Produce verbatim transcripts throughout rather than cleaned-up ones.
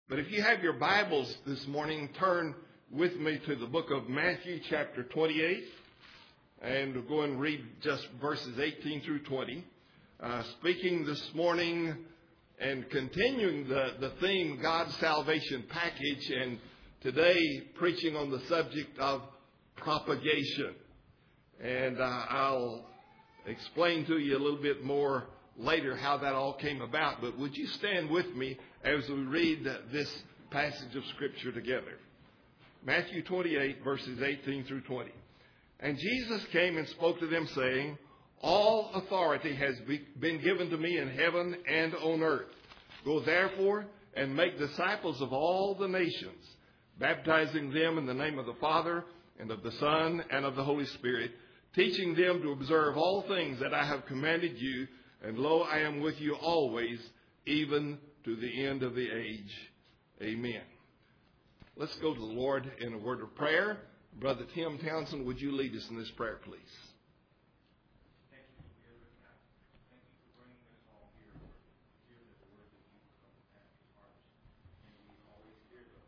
But if you have your Bibles this morning, turn with me to the book of Matthew chapter twenty-eight. And we'll go and read just verses eighteen through twenty. Uh, speaking this morning and continuing the, the theme, God's Salvation Package. And today preaching on the subject of propagation. And uh, I'll explain to you a little bit more later how that all came about. But would you stand with me as we read this passage of Scripture together? Matthew twenty-eight, verses eighteen through twenty. And Jesus came and spoke to them, saying, all authority has be, been given to me in heaven and on earth. Go therefore and make disciples of all the nations, baptizing them in the name of the Father and of the Son and of the Holy Spirit, teaching them to observe all things that I have commanded you. And lo, I am with you always, even to the end of the age. Amen. Let's go to the Lord in a word of prayer. Brother Tim Townsend, would you lead us in this prayer, please? Thank you, dear God. Thank you for bringing us all here to hear the word that you come to Matthew's hearts. And we always hear them.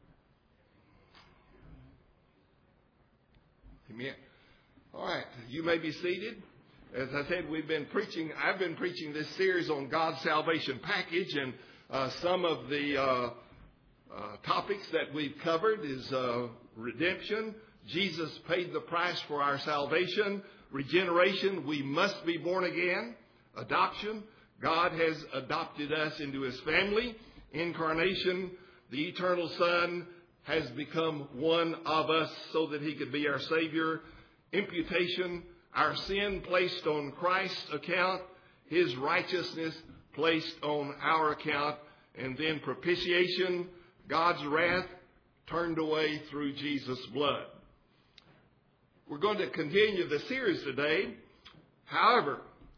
Amen. All right, you may be seated. As I said, we've been preaching, I've been preaching this series on God's Salvation Package, and uh, some of the uh, uh, topics that we've covered is uh, redemption. Jesus paid the price for our salvation. Regeneration, we must be born again. Adoption, God has adopted us into His family. Incarnation, the eternal Son has become one of us so that He could be our Savior. Imputation, our sin placed on Christ's account, His righteousness placed on our account, and then propitiation, God's wrath turned away through Jesus' blood. We're going to continue the series today. However,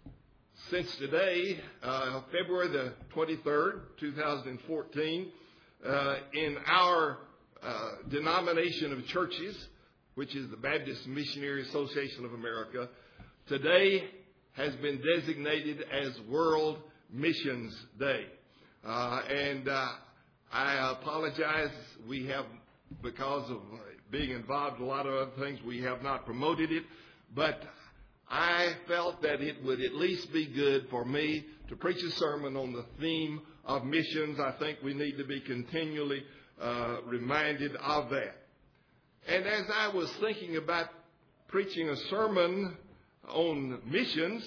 since today, uh, February the twenty-third, two thousand fourteen, uh, in our uh, denomination of churches, which is the Baptist Missionary Association of America, today has been designated as World Missions Day. Uh, and uh, I apologize, we have, because of being involved in a lot of other things, we have not promoted it. But I felt that it would at least be good for me to preach a sermon on the theme of missions. I think we need to be continually uh, reminded of that. And as I was thinking about preaching a sermon on missions,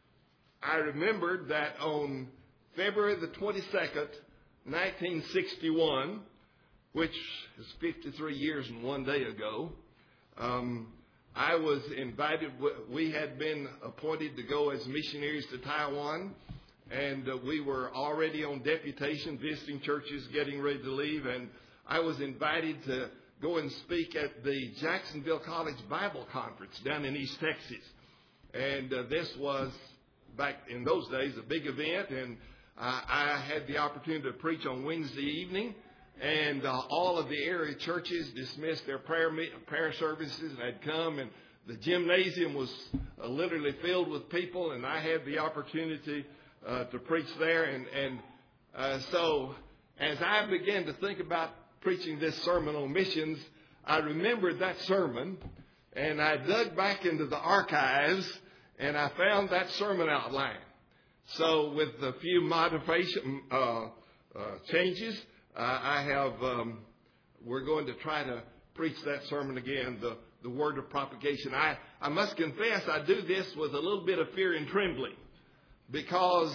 I remembered that on February the twenty-second, nineteen sixty-one, which is fifty-three years and one day ago, um, I was invited. We had been appointed to go as missionaries to Taiwan, and uh, we were already on deputation, visiting churches, getting ready to leave, and I was invited to go and speak at the Jacksonville College Bible Conference down in East Texas. And uh, this was, back in those days, a big event. And uh, I had the opportunity to preach on Wednesday evening. And uh, all of the area churches dismissed their prayer prayer services and had come. And the gymnasium was uh, literally filled with people. And I had the opportunity uh, to preach there. And, and uh, so as I began to think about preaching this sermon on missions, I remembered that sermon, and I dug back into the archives, and I found that sermon outline. So with a few modification uh, uh, changes, uh, I have um, we're going to try to preach that sermon again, the, the word of propagation. I, I must confess I do this with a little bit of fear and trembling, because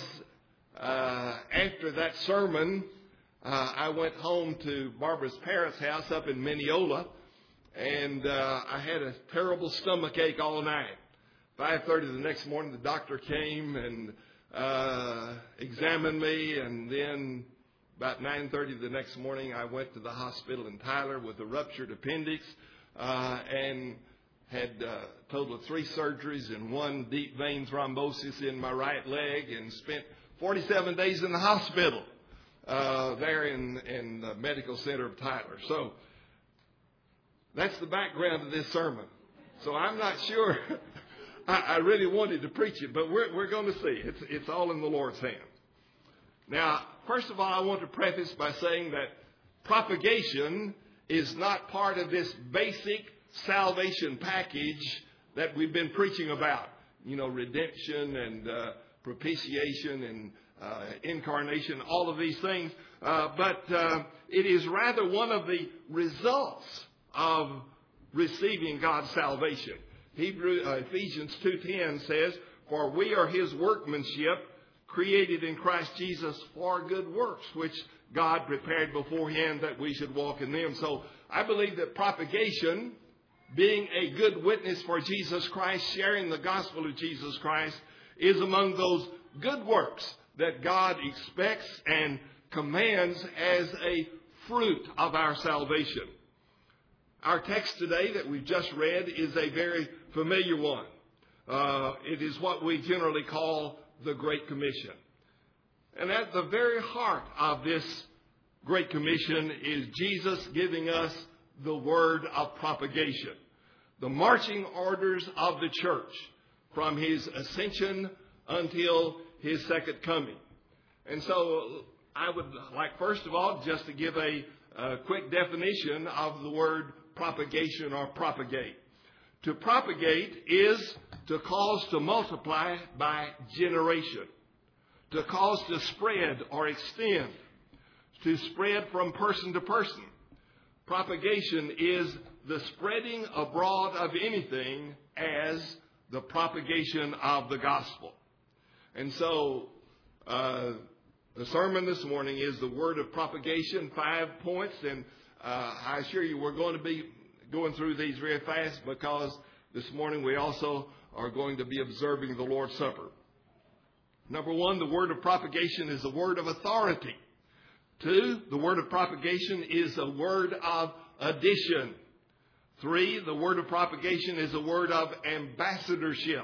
uh, after that sermon, Uh, I went home to Barbara's parents' house up in Mineola, and uh, I had a terrible stomach ache all night. five thirty the next morning, the doctor came and uh, examined me, and then about nine thirty the next morning, I went to the hospital in Tyler with a ruptured appendix uh, and had a uh, total of three surgeries and one deep vein thrombosis in my right leg, and spent forty-seven days in the hospital. Uh, there in, in the medical center of Tyler. So that's the background of this sermon. So I'm not sure I, I really wanted to preach it, but we're, we're going to see. It's, it's all in the Lord's hands. Now, first of all, I want to preface by saying that propagation is not part of this basic salvation package that we've been preaching about. You know, redemption and uh, propitiation and uh, incarnation, all of these things. Uh, but uh, it is rather one of the results of receiving God's salvation. Hebrew, uh, Ephesians two ten says, "For we are His workmanship, created in Christ Jesus for good works, which God prepared beforehand that we should walk in them." So I believe that propagation, being a good witness for Jesus Christ, sharing the gospel of Jesus Christ, is among those good works that God expects and commands as a fruit of our salvation. Our text today that we've just read is a very familiar one. Uh, it is what we generally call the Great Commission. And at the very heart of this Great Commission is Jesus giving us the word of propagation, the marching orders of the church from His ascension until His second coming. And so I would like, first of all, just to give a, a quick definition of the word propagation or propagate. To propagate is to cause to multiply by generation, to cause to spread or extend, to spread from person to person. Propagation is the spreading abroad of anything as the propagation of the gospel. And so uh, the sermon this morning is the word of propagation, five points. And uh, I assure you we're going to be going through these very fast because this morning we also are going to be observing the Lord's Supper. Number one, the word of propagation is a word of authority. Two, the word of propagation is a word of addition. Three, the word of propagation is a word of ambassadorship.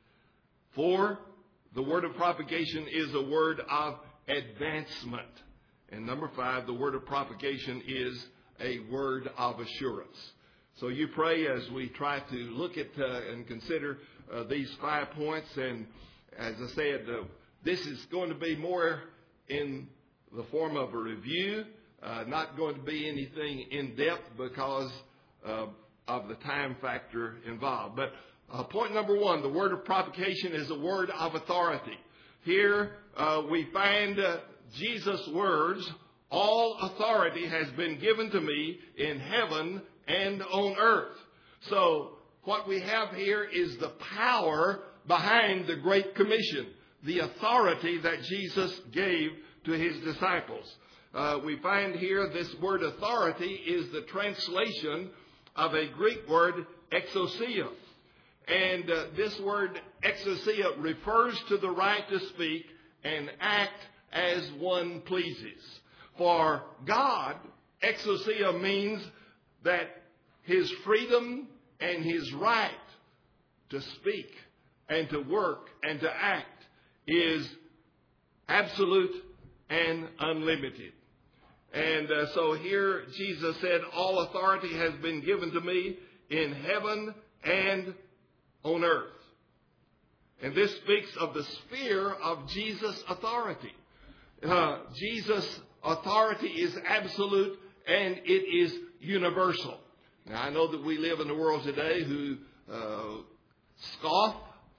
Four, the word of propagation is a word of advancement. And number five, the word of propagation is a word of assurance. So you pray as we try to look at uh, and consider uh, these five points. And as I said, uh, this is going to be more in the form of a review, uh, not going to be anything in depth because uh, of the time factor involved. But uh, point number one, the word of propagation is a word of authority. Here uh, we find uh, Jesus' words, "All authority has been given to me in heaven and on earth." So what we have here is the power behind the Great Commission, the authority that Jesus gave to His disciples. Uh, we find here this word authority is the translation of a Greek word exousia. And uh, this word exousia refers to the right to speak and act as one pleases. For God, exousia means that His freedom and His right to speak and to work and to act is absolute and unlimited. And uh, so here Jesus said, "All authority has been given to me in heaven and on earth." And this speaks of the sphere of Jesus' authority. Uh, Jesus' authority is absolute and it is universal. Now, I know that we live in a world today who uh, scoff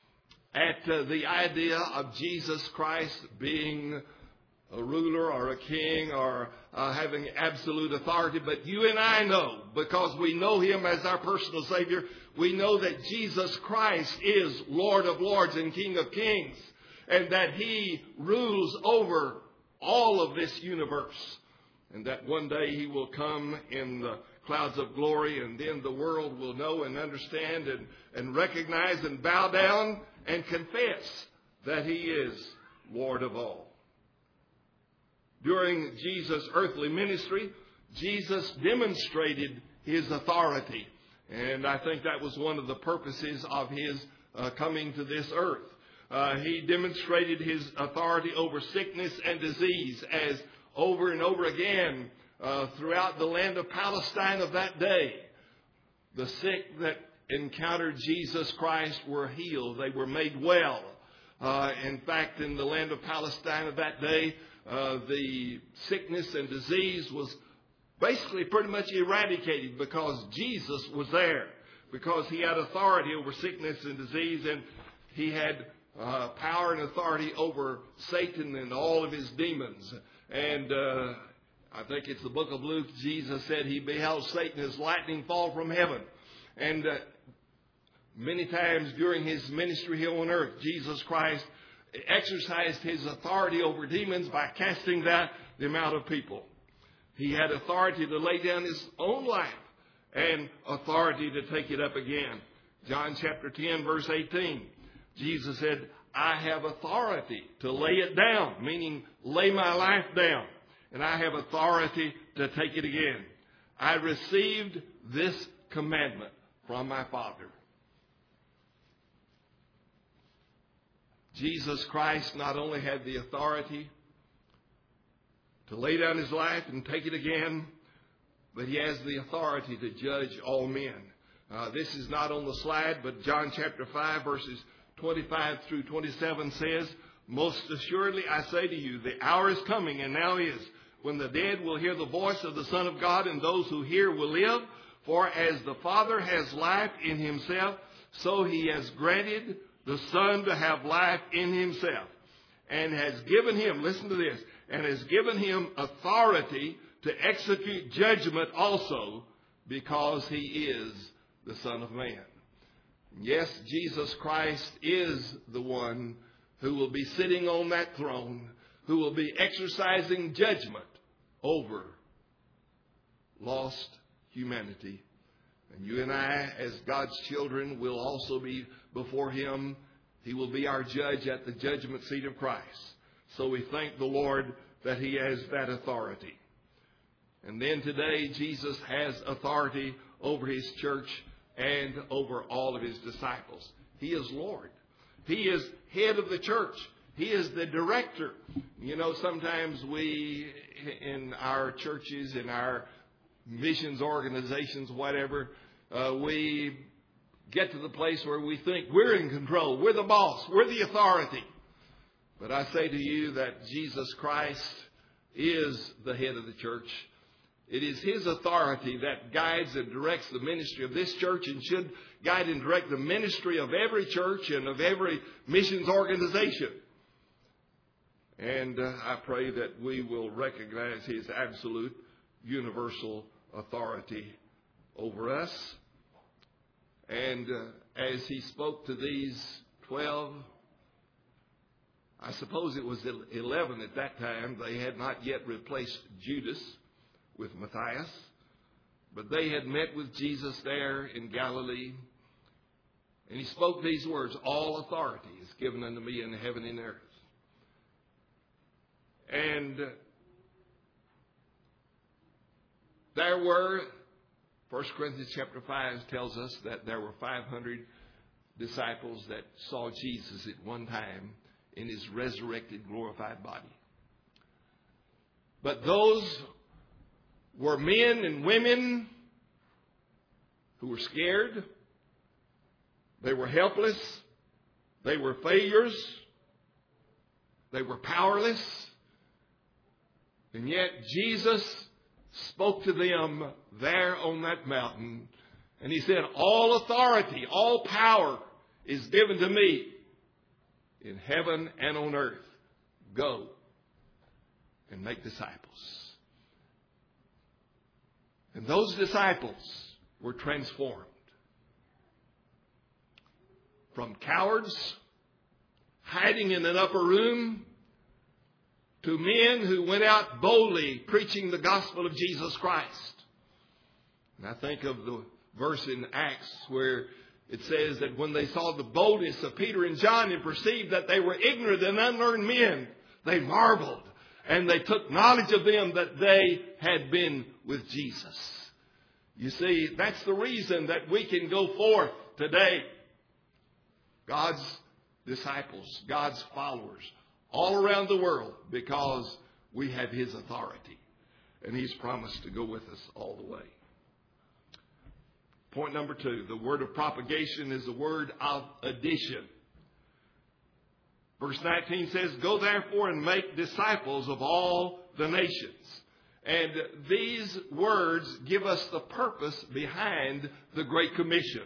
at uh, the idea of Jesus Christ being a ruler or a king or uh, having absolute authority. But you and I know, because we know Him as our personal Savior, we know that Jesus Christ is Lord of Lords and King of Kings, and that He rules over all of this universe, and that one day He will come in the clouds of glory, and then the world will know and understand and, and recognize and bow down and confess that He is Lord of all. During Jesus' earthly ministry, Jesus demonstrated His authority. And I think that was one of the purposes of His uh, coming to this earth. Uh, he demonstrated His authority over sickness and disease, as over and over again uh, throughout the land of Palestine of that day, the sick that encountered Jesus Christ were healed. They were made well. Uh, in fact, in the land of Palestine of that day, Uh, the sickness and disease was basically pretty much eradicated because Jesus was there, because he had authority over sickness and disease, and he had uh, power and authority over Satan and all of his demons. And uh, I think it's the book of Luke, Jesus said he beheld Satan as lightning fall from heaven. And uh, many times during his ministry here on earth, Jesus Christ exercised his authority over demons by casting out them out of people. He had authority to lay down his own life and authority to take it up again. John chapter ten, verse eighteen. Jesus said, I have authority to lay it down, meaning lay my life down. And I have authority to take it again. I received this commandment from my Father. Jesus Christ not only had the authority to lay down his life and take it again, but he has the authority to judge all men. Uh, this is not on the slide, but John chapter five, verses twenty-five through twenty-seven says, most assuredly I say to you, the hour is coming, and now is, when the dead will hear the voice of the Son of God, and those who hear will live. For as the Father has life in himself, so he has granted the Son to have life in himself, and has given him, listen to this, and has given him authority to execute judgment also, because he is the Son of Man. Yes, Jesus Christ is the one who will be sitting on that throne, who will be exercising judgment over lost humanity. And you and I, as God's children, will also be before him. He will be our judge at the judgment seat of Christ. So we thank the Lord that he has that authority. And then today, Jesus has authority over his church and over all of his disciples. He is Lord. He is head of the church. He is the director. You know, sometimes we, in our churches, in our missions organizations, whatever, uh, we get to the place where we think we're in control. We're the boss. We're the authority. But I say to you that Jesus Christ is the head of the church. It is his authority that guides and directs the ministry of this church, and should guide and direct the ministry of every church and of every missions organization. And uh, I pray that we will recognize his absolute universal authority over us. And uh, as he spoke to these twelve, I suppose it was eleven at that time. They had not yet replaced Judas with Matthias, but they had met with Jesus there in Galilee. And he spoke these words, all authority is given unto me in heaven and earth. And uh, there were, First Corinthians chapter five tells us that there were five hundred disciples that saw Jesus at one time in his resurrected, glorified body. But those were men and women who were scared. They were helpless. They were failures. They were powerless. And yet Jesus spoke to them there on that mountain. And he said, all authority, all power is given to me in heaven and on earth. Go and make disciples. And those disciples were transformed from cowards hiding in an upper room to men who went out boldly preaching the gospel of Jesus Christ. And I think of the verse in Acts where it says that when they saw the boldness of Peter and John and perceived that they were ignorant and unlearned men, they marveled. And they took knowledge of them that they had been with Jesus. You see, that's the reason that we can go forth today. God's disciples, God's followers, all around the world, because we have his authority. And he's promised to go with us all the way. Point number two, the word of propagation is the word of addition. Verse nineteen says, go therefore and make disciples of all the nations. And these words give us the purpose behind the Great Commission.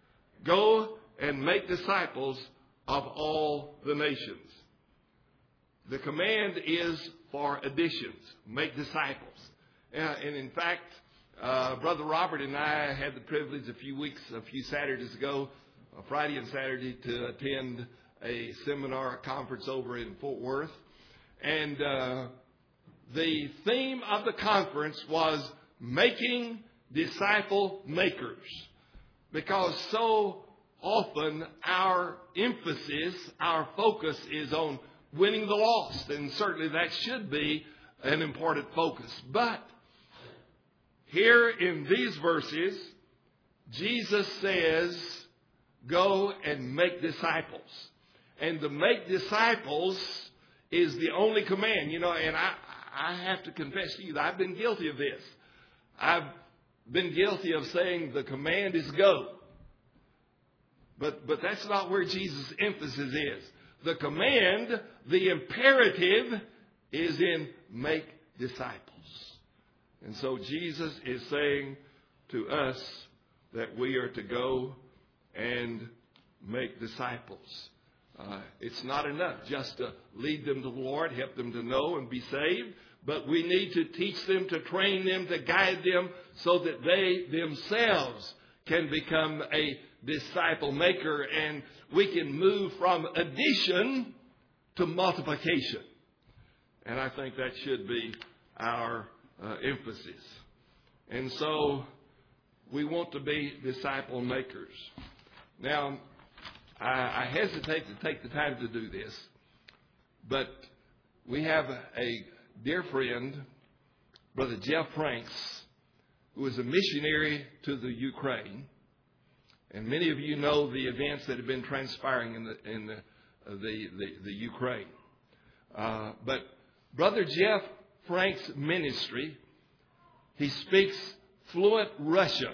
Go and make disciples of all the nations. The command is for additions. Make disciples. Uh, and in fact, uh, Brother Robert and I had the privilege a few weeks, a few Saturdays ago, uh, Friday and Saturday, to attend a seminar, a conference over in Fort Worth. And uh, the theme of the conference was making disciple makers. Because so often our emphasis, our focus is on winning the lost. And certainly that should be an important focus. But here in these verses, Jesus says, go and make disciples. And to make disciples is the only command. You know, and I, I have to confess to you that I've been guilty of this. I've been guilty of saying the command is go. But, but that's not where Jesus' emphasis is. The command, the imperative, is in make disciples. And so Jesus is saying to us that we are to go and make disciples. Uh, it's not enough just to lead them to the Lord, help them to know and be saved, but we need to teach them, to train them, to guide them so that they themselves can become a disciple maker, and we can move from addition to multiplication. And I think that should be our uh, emphasis. And so we want to be disciple makers. Now, I, I hesitate to take the time to do this, but we have a, a dear friend, Brother Jeff Franks, who is a missionary to the Ukraine. And many of you know the events that have been transpiring in the in the uh, the, the, the Ukraine. Uh, but Brother Jeff Frank's ministry, he speaks fluent Russian.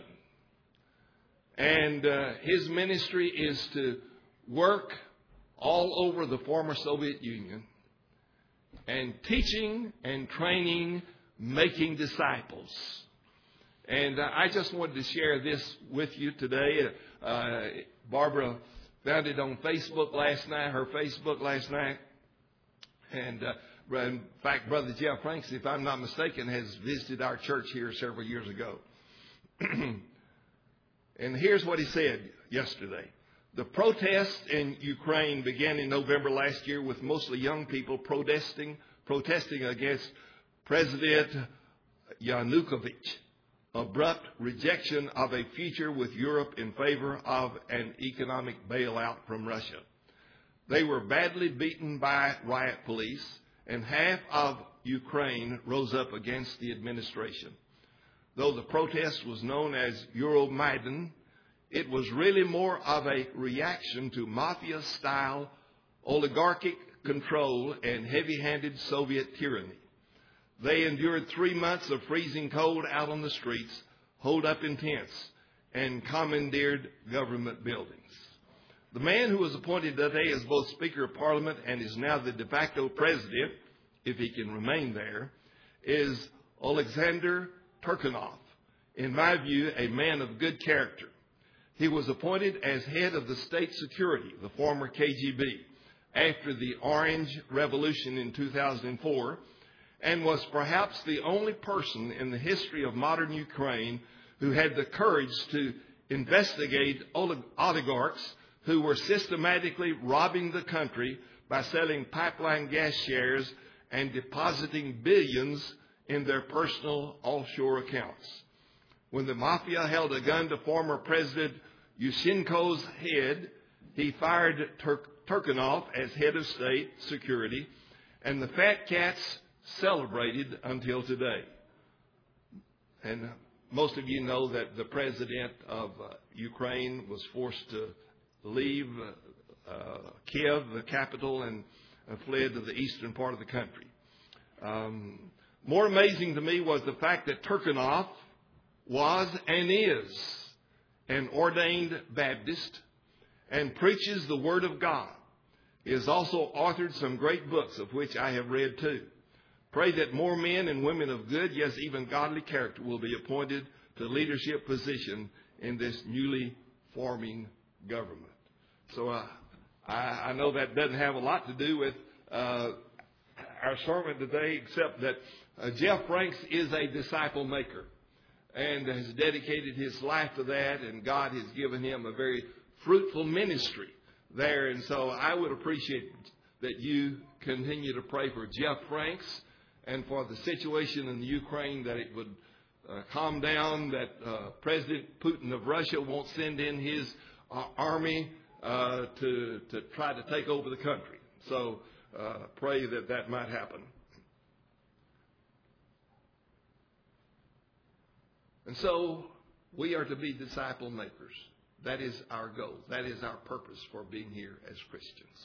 And uh, his ministry is to work all over the former Soviet Union and teaching and training, making disciples. And uh, I just wanted to share this with you today. Uh, Barbara found it on Facebook last night, her Facebook last night. And uh, in fact, Brother Jeff Franks, if I'm not mistaken, has visited our church here several years ago. And here's what he said yesterday. The protests in Ukraine began in November last year with mostly young people protesting, protesting against President Yanukovych. Abrupt rejection of a future with Europe in favor of an economic bailout from Russia. They were badly beaten by riot police, and half of Ukraine rose up against the administration. Though the protest was known as Euromaidan, it was really more of a reaction to mafia-style oligarchic control and heavy-handed Soviet tyranny. They endured three months of freezing cold out on the streets, holed up in tents, and commandeered government buildings. The man who was appointed today as both Speaker of Parliament and is now the de facto president, if he can remain there, is Alexander Turchinov. In my view, a man of good character. He was appointed as head of the State Security, the former K G B, after the Orange Revolution in two thousand four, and was perhaps the only person in the history of modern Ukraine who had the courage to investigate oligarchs who were systematically robbing the country by selling pipeline gas shares and depositing billions in their personal offshore accounts. When the mafia held a gun to former President Yushchenko's head, he fired Tur- Turchinov as head of state security, and the fat cats celebrated until today. And most of you know that the president of uh, Ukraine was forced to leave uh, Kiev, the capital, and uh, fled to the eastern part of the country. Um, more amazing to me was the fact that Turchinov was and is an ordained Baptist and preaches the Word of God. He has also authored some great books, of which I have read too. Pray that more men and women of good, yes, even godly character will be appointed to leadership position in this newly forming government. So uh, I, I know that doesn't have a lot to do with uh, our sermon today, except that uh, Jeff Franks is a disciple maker and has dedicated his life to that, and God has given him a very fruitful ministry there. And so I would appreciate that you continue to pray for Jeff Franks and for the situation in the Ukraine, that it would uh, calm down, that uh, President Putin of Russia won't send in his uh, army uh, to, to try to take over the country. So uh, pray that that might happen. And so we are to be disciple makers. That is our goal. That is our purpose for being here as Christians.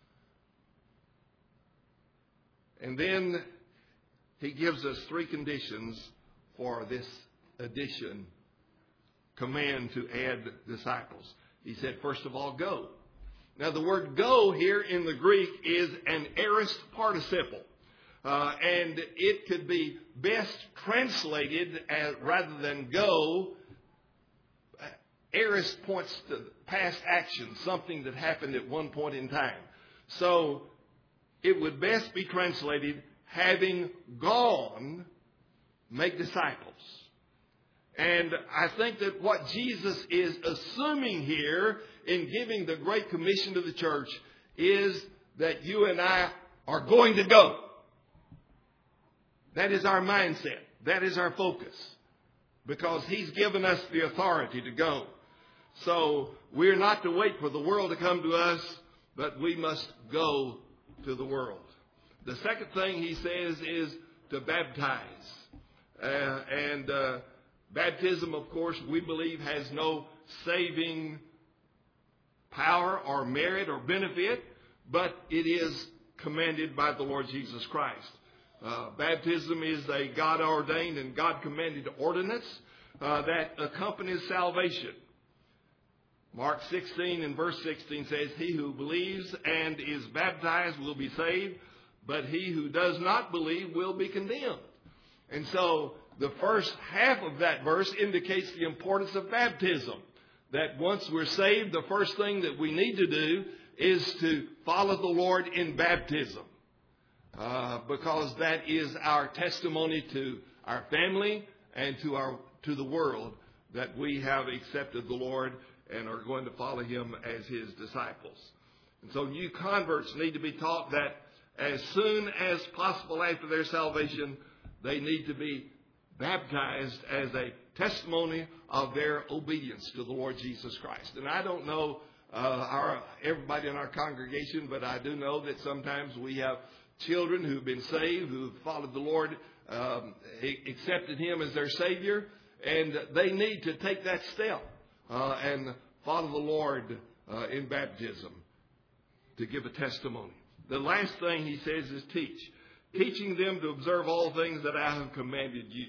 And then he gives us three conditions for this addition, command to add disciples. He said, first of all, go. Now, the word go here in the Greek is an aorist participle. Uh, and it could be best translated as, rather than go, aorist points to past action, something that happened at one point in time. So it would best be translated, having gone, make disciples. And I think that what Jesus is assuming here in giving the Great Commission to the church is that you and I are going to go. That is our mindset. That is our focus. Because He's given us the authority to go. So we're not to wait for the world to come to us, but we must go to the world. The second thing He says is to baptize. Uh, and uh, baptism, of course, we believe has no saving power or merit or benefit, but it is commanded by the Lord Jesus Christ. Uh, baptism is a God-ordained and God-commanded ordinance uh, that accompanies salvation. Mark sixteen and verse sixteen says, he who believes and is baptized will be saved, but he who does not believe will be condemned. And so the first half of that verse indicates the importance of baptism. That once we're saved, the first thing that we need to do is to follow the Lord in baptism. Uh, because that is our testimony to our family and to our to the world that we have accepted the Lord and are going to follow Him as His disciples. And so new converts need to be taught that as soon as possible after their salvation, they need to be baptized as a testimony of their obedience to the Lord Jesus Christ. And I don't know uh, our everybody in our congregation, but I do know that sometimes we have children who've been saved, who've followed the Lord, um, accepted Him as their Savior, and they need to take that step uh, and follow the Lord uh, in baptism to give a testimony. The last thing he says is teach, teaching them to observe all things that I have commanded you.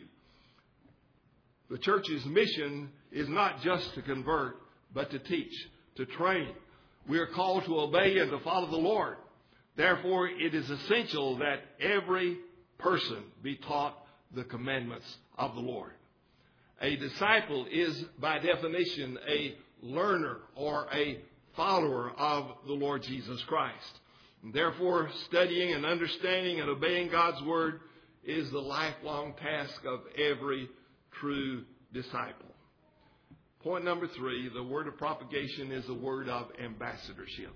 The church's mission is not just to convert, but to teach, to train. We are called to obey and to follow the Lord. Therefore, it is essential that every person be taught the commandments of the Lord. A disciple is, by definition, a learner or a follower of the Lord Jesus Christ. And therefore, studying and understanding and obeying God's Word is the lifelong task of every true disciple. Point number three, the word of propagation is a word of ambassadorship.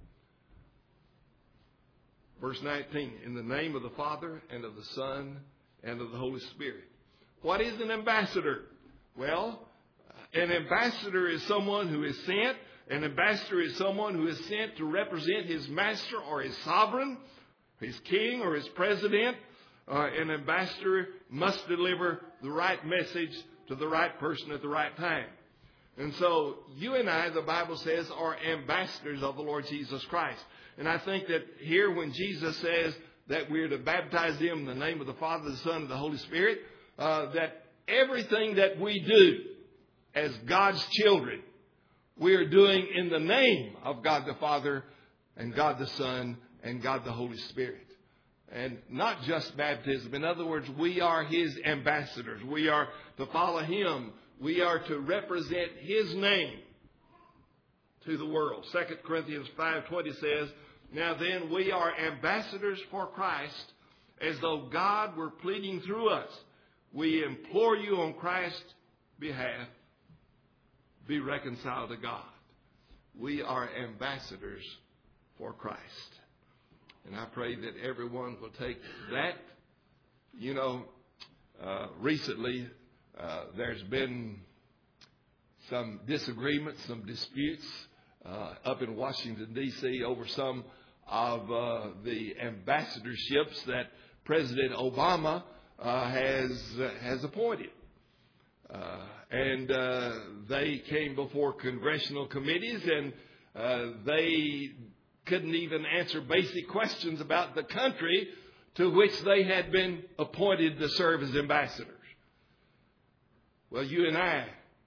Verse nineteen, in the name of the Father and of the Son and of the Holy Spirit. What is an ambassador? Well, an ambassador is someone who is sent. An ambassador is someone who is sent to represent his master or his sovereign, his king or his president. Uh, an ambassador must deliver the right message to the right person at the right time. And so you and I, the Bible says, are ambassadors of the Lord Jesus Christ. And I think that here when Jesus says that we're to baptize them in the name of the Father, the Son, and the Holy Spirit, uh, that everything that we do as God's children, we are doing in the name of God the Father and God the Son and God the Holy Spirit. And not just baptism. In other words, we are His ambassadors. We are to follow Him. We are to represent His name to the world. Second Corinthians five twenty says, "Now then, we are ambassadors for Christ, as though God were pleading through us. We implore you on Christ's behalf, be reconciled to God." We are ambassadors for Christ. And I pray that everyone will take that. You know, uh, recently uh, there's been some disagreements, some disputes uh, up in Washington, D C over some of uh, the ambassadorships that President Obama uh, has uh, has appointed. Uh, and uh, they came before congressional committees, and uh, they couldn't even answer basic questions about the country to which they had been appointed to serve as ambassadors. Well, you and I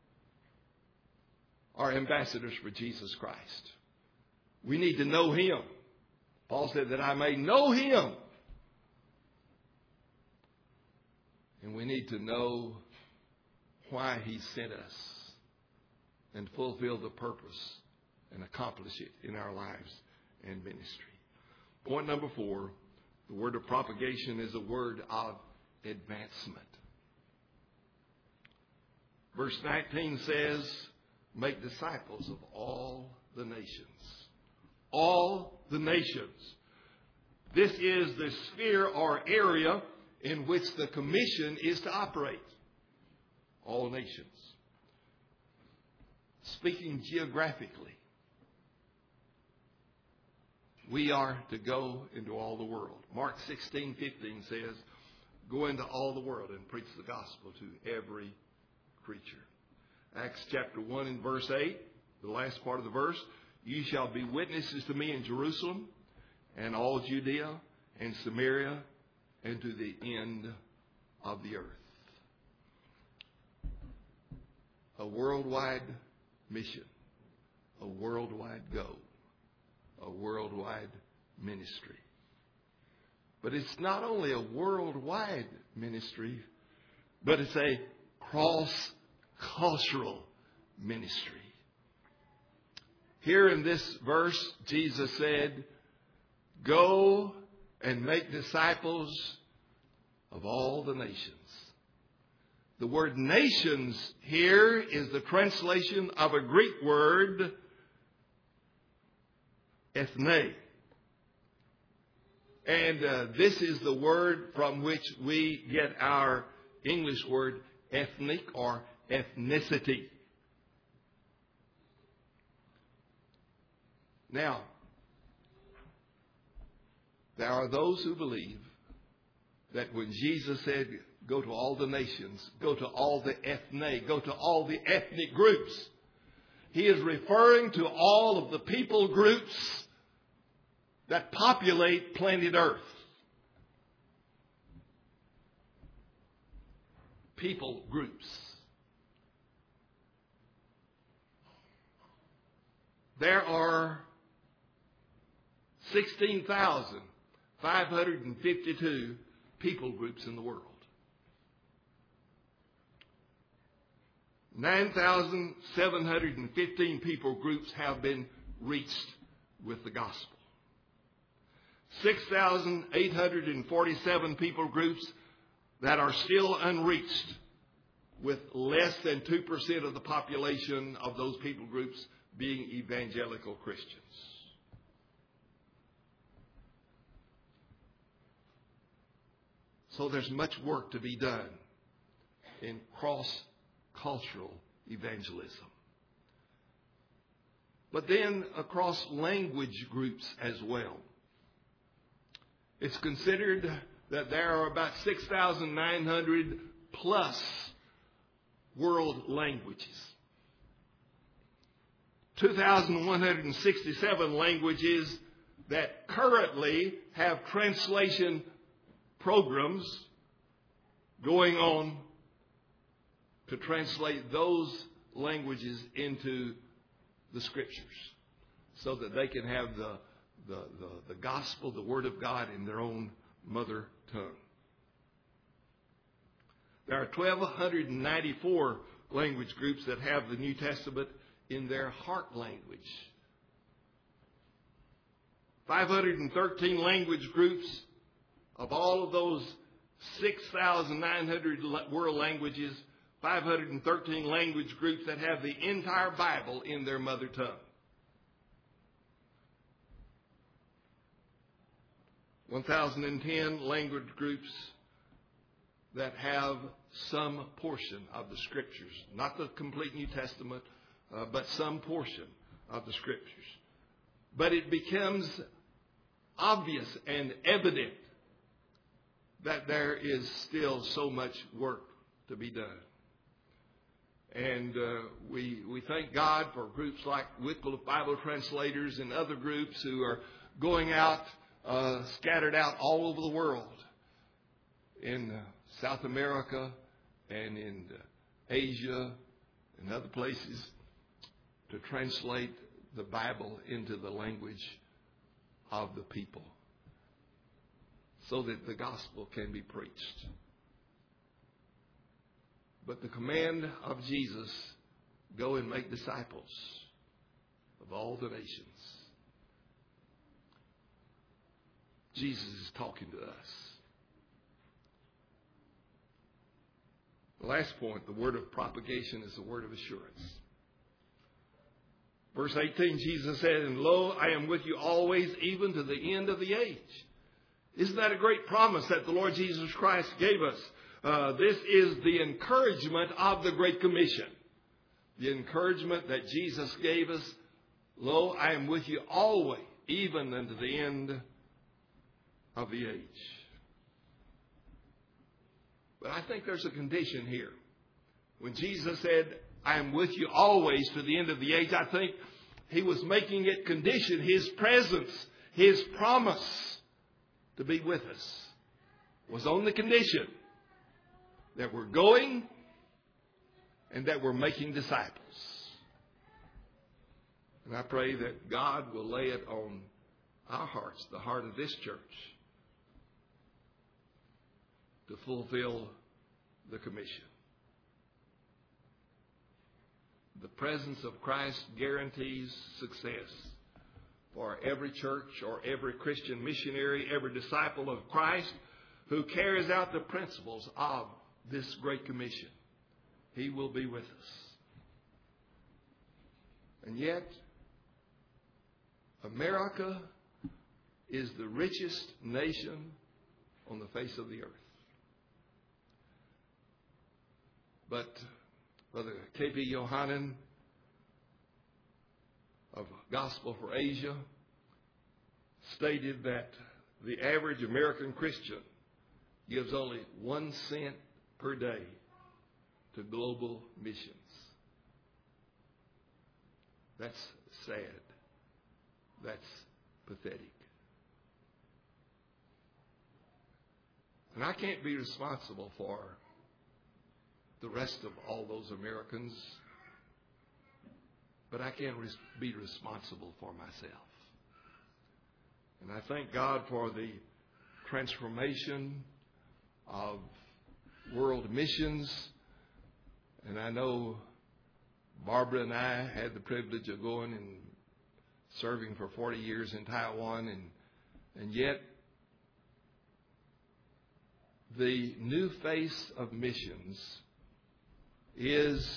are ambassadors for Jesus Christ. We need to know Him. Paul said that I may know Him. And we need to know why He sent us and fulfill the purpose and accomplish it in our lives and ministry. Point number four, the word of propagation is a word of advancement. Verse nineteen says, "Make disciples of all the nations." All the nations. This is the sphere or area in which the commission is to operate. All nations. Speaking geographically, we are to go into all the world. Mark sixteen fifteen says, "Go into all the world and preach the gospel to every creature." Acts chapter one and verse eight, the last part of the verse, "You shall be witnesses to me in Jerusalem and all Judea and Samaria and to the end of the earth." A worldwide mission, a worldwide go, a worldwide ministry. But it's not only a worldwide ministry, but it's a cross-cultural ministry. Here in this verse, Jesus said, "Go and make disciples of all the nations." The word nations here is the translation of a Greek word, ethne. And uh, this is the word from which we get our English word ethnic or ethnicity. Now, there are those who believe that when Jesus said, "Go to all the nations, go to all the ethne, go to all the ethnic groups," He is referring to all of the people groups that populate planet Earth. People groups. There are sixteen thousand five hundred fifty-two people groups in the world. nine thousand seven hundred fifteen people groups have been reached with the gospel. six thousand eight hundred forty-seven people groups that are still unreached, with less than two percent of the population of those people groups being evangelical Christians. So there's much work to be done in cross-cultural evangelism. But then across language groups as well. It's considered that there are about six thousand nine hundred plus world languages. two thousand one hundred sixty-seven languages that currently have translation programs going on to translate those languages into the Scriptures so that they can have the, the, the, the gospel, the Word of God in their own mother tongue. There are one thousand two hundred ninety-four language groups that have the New Testament in their heart language. five hundred thirteen language groups. Of all of those six thousand nine hundred world languages, five hundred thirteen language groups that have the entire Bible in their mother tongue. one thousand ten language groups that have some portion of the Scriptures. Not the complete New Testament, uh, but some portion of the Scriptures. But it becomes obvious and evident that there is still so much work to be done. And uh, we we thank God for groups like Wycliffe Bible Translators and other groups who are going out, uh, scattered out all over the world, in uh, South America and in uh, Asia and other places, to translate the Bible into the language of the people, so that the gospel can be preached. But the command of Jesus, go and make disciples of all the nations. Jesus is talking to us. The last point, the word of propagation, is the word of assurance. Verse eighteen, Jesus said, and lo, I am with you always, even to the end of the age. Isn't that a great promise that the Lord Jesus Christ gave us? Uh, this is the encouragement of the Great Commission. The encouragement that Jesus gave us, lo, I am with you always, even unto the end of the age. But I think there's a condition here. When Jesus said, I am with you always to the end of the age, I think he was making it condition, his presence, his promise to be with us was on the condition that we're going and that we're making disciples. And I pray that God will lay it on our hearts, the heart of this church, to fulfill the commission. The presence of Christ guarantees success for every church or every Christian missionary, every disciple of Christ who carries out the principles of this Great Commission. He will be with us. And yet, America is the richest nation on the face of the earth. But Brother K P Yohanan of Gospel for Asia stated that the average American Christian gives only one cent per day to global missions. That's sad. That's pathetic. And I can't be responsible for the rest of all those Americans, but I can res- be responsible for myself. And I thank God for the transformation of world missions. And I know Barbara and I had the privilege of going and serving for forty years in Taiwan, and and yet the new face of missions is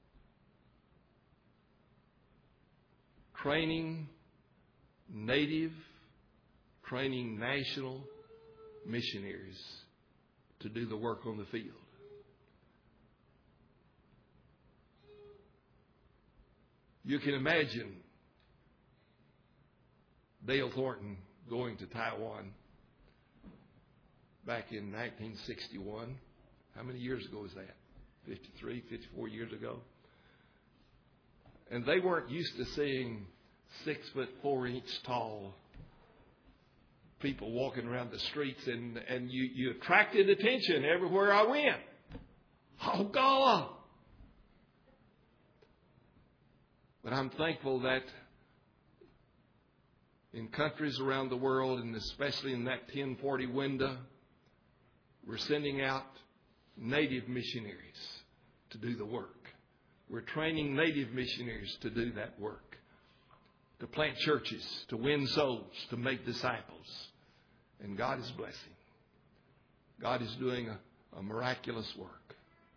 training native, training national missionaries to do the work on the field. You can imagine Dale Thornton going to Taiwan back in nineteen sixty-one. How many years ago was that? fifty-three, fifty-four years ago. And they weren't used to seeing six foot four inch tall people walking around the streets, and, and you, you attracted attention everywhere I went. Oh, God! But I'm thankful that in countries around the world, and especially in that ten forty window, we're sending out native missionaries to do the work. We're training native missionaries to do that work, to plant churches, to win souls, to make disciples. And God is blessing. God is doing a, a miraculous work.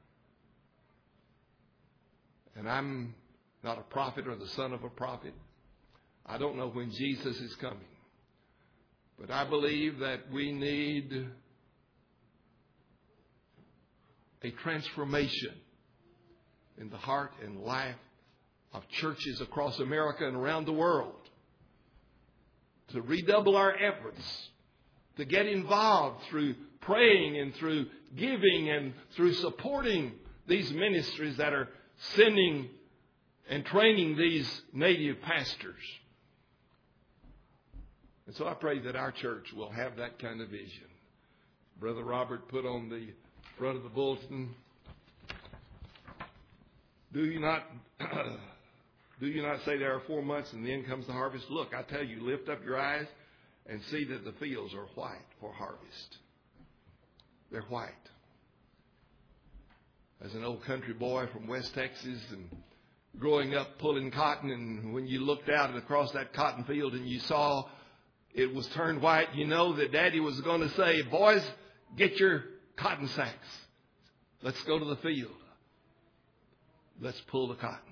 And I'm not a prophet or the son of a prophet. I don't know when Jesus is coming. But I believe that we need a transformation in the heart and life of churches across America and around the world, to redouble our efforts, to get involved through praying and through giving and through supporting these ministries that are sending and training these native pastors. And so I pray that our church will have that kind of vision. Brother Robert put on the front of the bulletin, Do you not do you not say there are four months and then comes the harvest? Look, I tell you, lift up your eyes and see that the fields are white for harvest. They're white. As an old country boy from West Texas and growing up pulling cotton, and when you looked out across that cotton field and you saw it was turned white, you know that Daddy was going to say, boys, get your cotton sacks. Let's go to the field. Let's pull the cotton.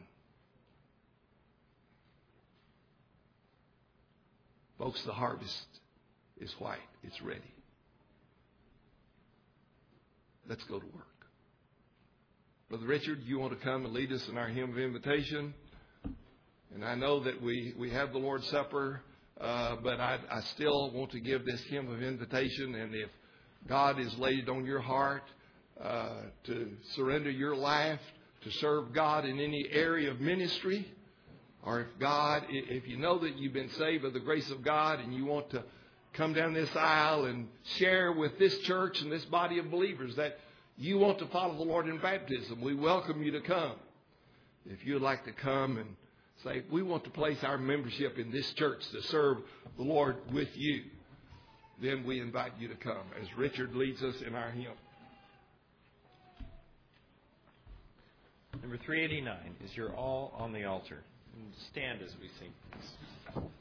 Folks, the harvest is white. It's ready. Let's go to work. Brother Richard, you want to come and lead us in our hymn of invitation? And I know that we, we have the Lord's Supper, uh, but I, I still want to give this hymn of invitation. And if God has laid it on your heart uh, to surrender your life to serve God in any area of ministry, or if God, if you know that you've been saved by the grace of God and you want to come down this aisle and share with this church and this body of believers that you want to follow the Lord in baptism, we welcome you to come. If you'd like to come and say, we want to place our membership in this church to serve the Lord with you, then we invite you to come as Richard leads us in our hymn. Number three eighty-nine is You're All on the Altar. And stand as we sing.